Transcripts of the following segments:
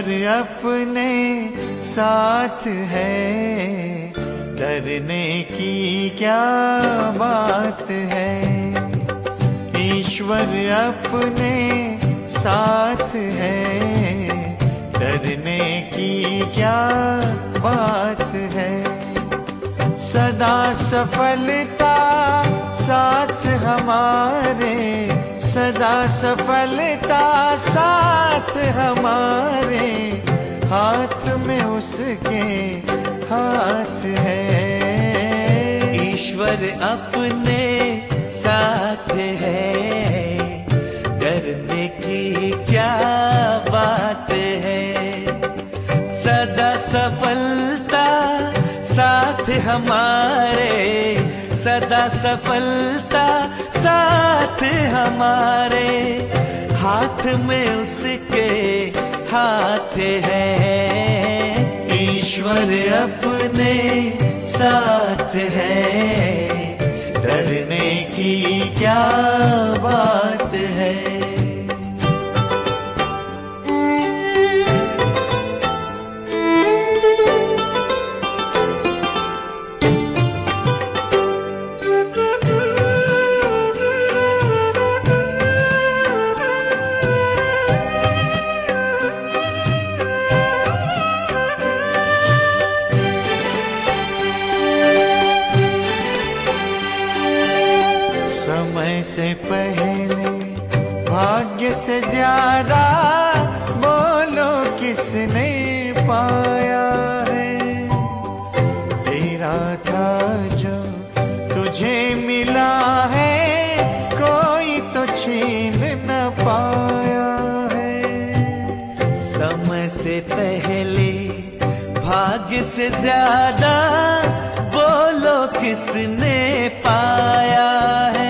अपने साथ है, डरने की क्या बात है। ईश्वर अपने साथ है, डरने की क्या बात है। सदा सफलता साथ हमारे, सदा सफलता साथ हमारे, हाथ में उसके हाथ है। ईश्वर अपने साथ है, डरने की क्या बात है। सदा सफलता साथ हमारे, सदा सफलता साथ हमारे, हाथ में उसके हाथ है। ईश्वर अपने साथ है, डरने की क्या बात है। समय से पहले भाग्य से ज्यादा बोलो किसने पाया है। तेरा था जो तुझे मिला है, कोई तो छीन न पाया है। समय से पहले भाग्य से ज्यादा बोलो किसने पाया है।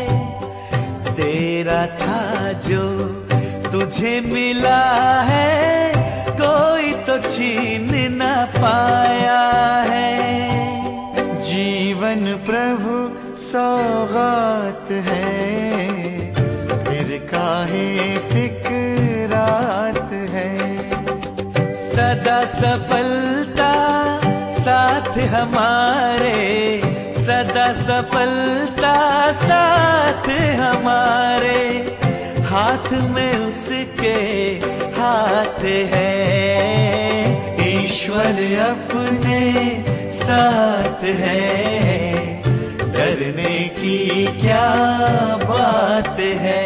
तेरा था जो तुझे मिला है, कोई तो छीन न पाया है। जीवन प्रभु सौगात है, फिर काहे फिक्रात है। सदा सफलता साथ हमारे, सदा सफलता साथ हमारे, हाथ में उसके हाथ है। ईश्वर अपने साथ है, डरने की क्या बात है।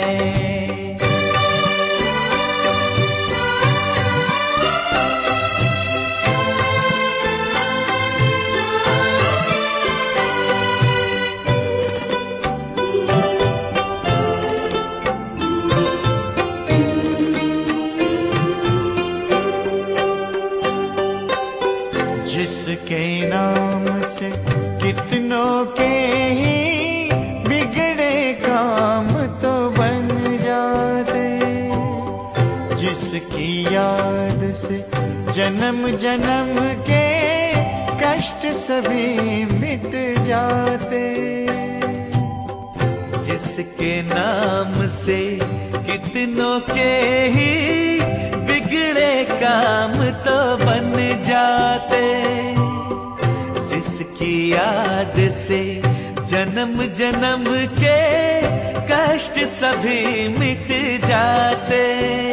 जिसके नाम से कितनों के ही बिगड़े काम तो बन जाते, जिसकी याद से जन्म जन्म के कष्ट सभी मिट जाते। जिसके नाम से कितनों के ही बिगड़े काम तो बन जाते, जिसकी याद से जन्म जन्म के कष्ट सभी मिट जाते।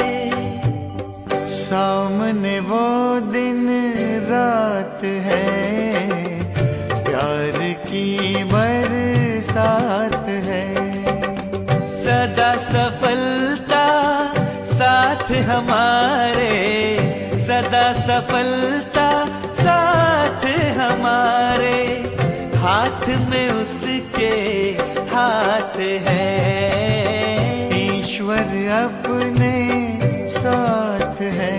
सामने वो दिन रात है, प्यार की बरसात है। सदा सफलता साथ हमारे, सदा सफलता साथ हमारे, हाथ में उसके हाथ है। ईश्वर अपने साथ है,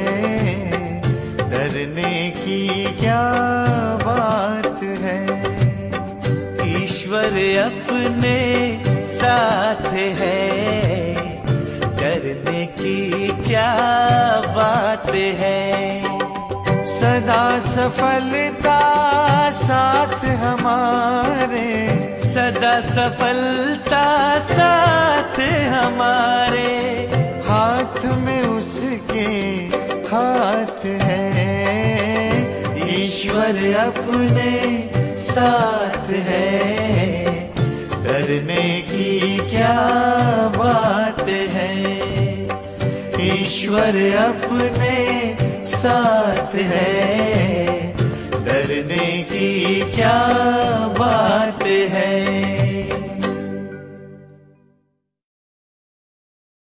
डरने की क्या बात है। ईश्वर अपने साथ है, डरने की क्या बात है। सदा सफलता साथ हमारे, सदा सफलता साथ हमारे, हाथ में उसके हाथ है। ईश्वर अपने साथ है, डरने की क्या बात है। ईश्वर अपने साथ है, डरने की क्या बात है।